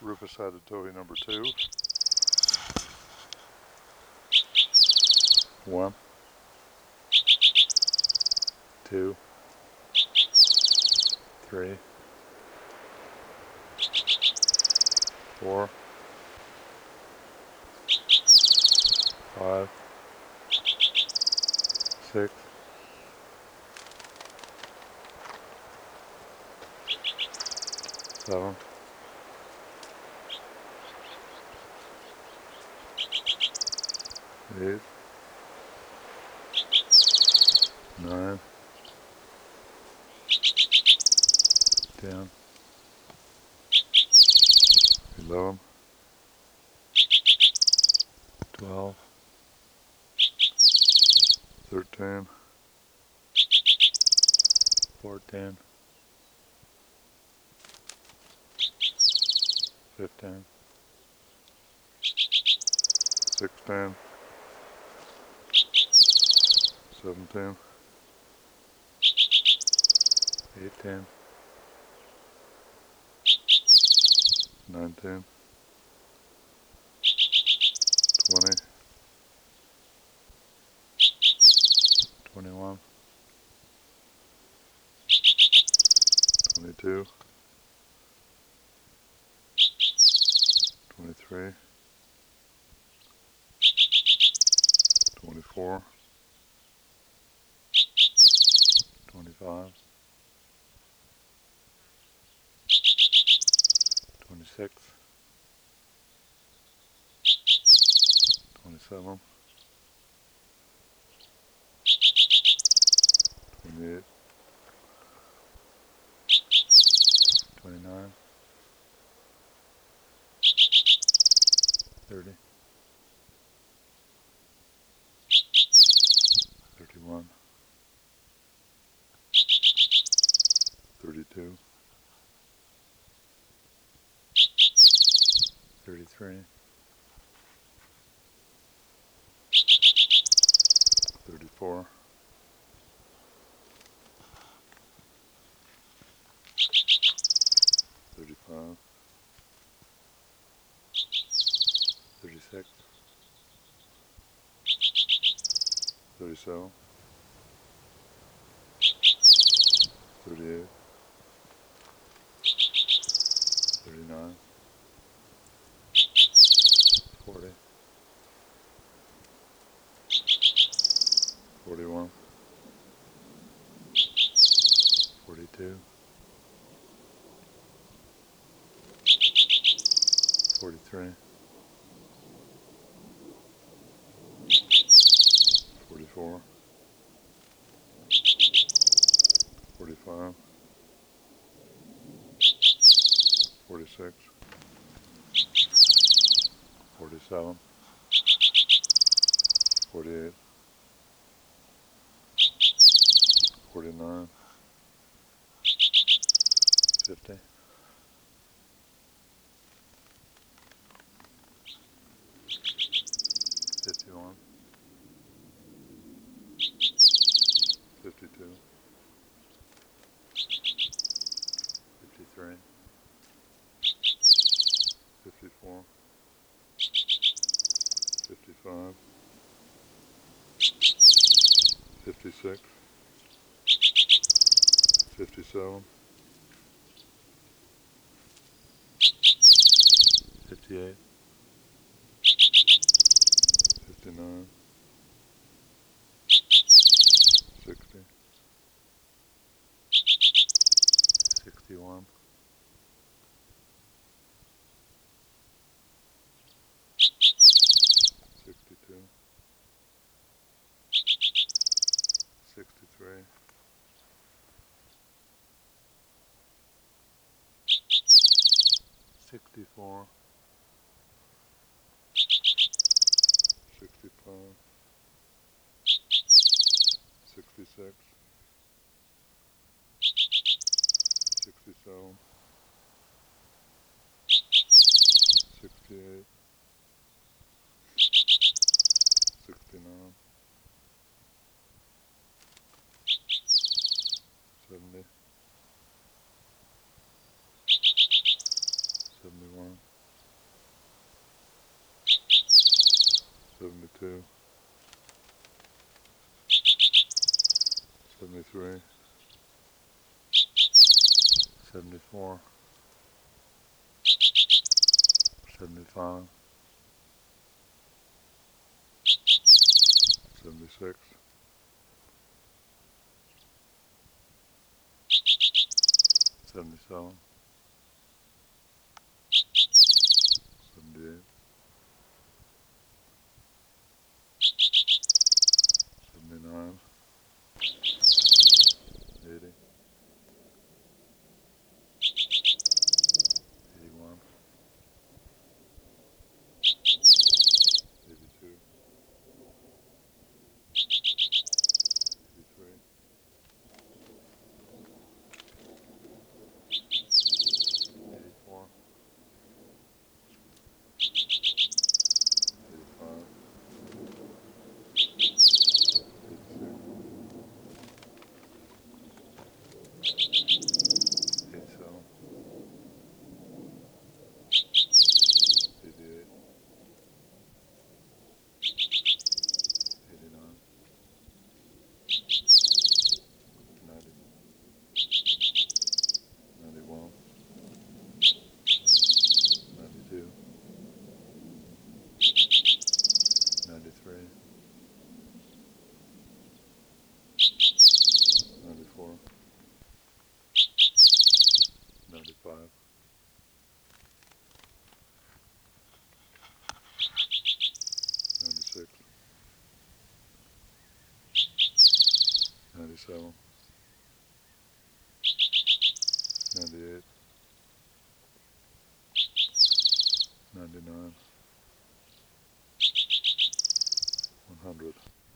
rufous-sided towhee number 2. 1, 2, 3, 4, 5, 6, 7, 8, 9, 10, 11, 12, 13, 14, 15, 16, 17, 18, 19, 20, 21, 22, 23, 24, 25, 26, 27, 28, 29, 30, 31, 32, 33, 34, 35, 36, 37, 38, 39, 40, 41, 42, 43, 44, 45, 46, 47, 48, 49, 50, 51, 52, 53, 54, 55, 56, 57, 58, 59, 60, 61, 62, 63, 64, 65, 66, 67, 68, 69, 70, 71, 72, 73, 74, 75, 76, 77, 78, 79, 80, 81, 82, 83, 84, 85, 86, 87, 88, 89, 90, 91, 92, 93, 94, 95, 96, 97, 98, 99,